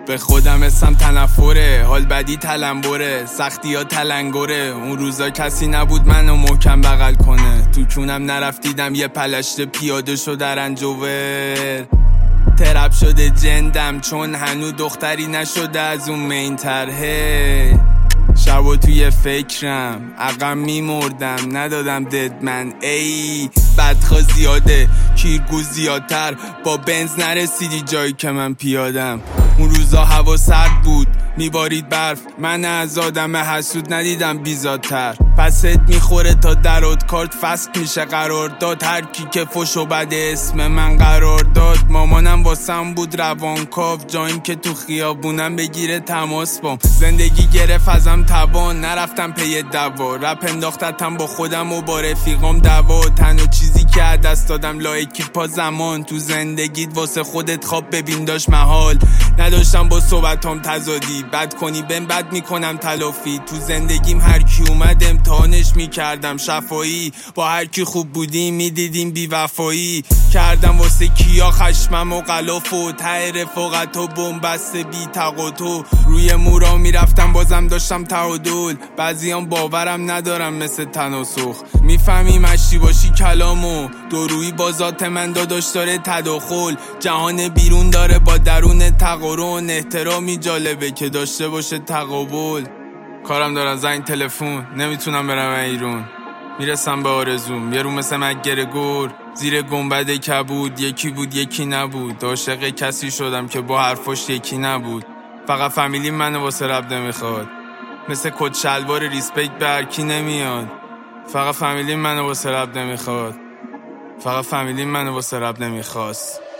به خودم اسم تنفره، حال بدی تلنبره، سختی ها تلنگره. اون روزا کسی نبود منو محکم بغل کنه، تو کونم نرفت دیدم یه پلشت پیاده شو در انجوور. ترپ شده جندم چون هنو دختری نشده از اون مین طرحه. شبا توی فکرم عقم میمردم ندادم ددمن. ای بدخوا زیاده کیرگو زیادتر، با بنز نرسیدی جایی که من پیادم. اون روزا هوا سرد بود میبارید برف، من از آدم حسود ندیدم بیزادتر. پست میخوره تا درات کارت فسک میشه قرار داد، هر کی که فش و بده اسم من قرار داد. مامانم واسم بود روانکاو، جایم که تو خیابونم بگیره تماس بام. زندگی گرفت ازم توان نرفتم پی دوا، رپ انداختتم با خودم و با رفیقام دوا. تنها چیزی که دست دادم لایکی پا زمان، تو زندگیت واسه خودت خواب ببین داشت محال. نداشتم با صحبتام تضادی، بد کنی بهم بد میکنم تلافی. تو زندگیم هر کی اومد امتحانش میکردم شفایی، با هر کی خوب بودیم میدیدیم بی وفایی. کردم واسه کیا خشمم و غلاف و ته رفاقت و بومبست بی تقاطع. روی مورا میرفتم بازم داشتم تعادل، بعضیام باورم ندارم مثل تناسخ. میفهمی مشتی باشی کلامو دورویی با ذات من داداش داره تداخل. جهان بیرون داره با درون تقارن، احترامی جالبه که داشته باشه تقابل. کارم دارم زنگ تلفن نمیتونم برم ایرون، میرسم به آرزوم. یه رو مثل مک‌گرگور زیر گنبد کبود، یکی بود یکی نبود. عاشق کسی شدم که با حرفاش یکی نبود. فقط فامیلی منو واسه رب نمیخواد، مثل کت شلوار ریسپکت به هر کی نمیاد. فقط فامیلی منو واسه رب نمیخواد، فقط فامیلی منو واسه رب نمیخواست.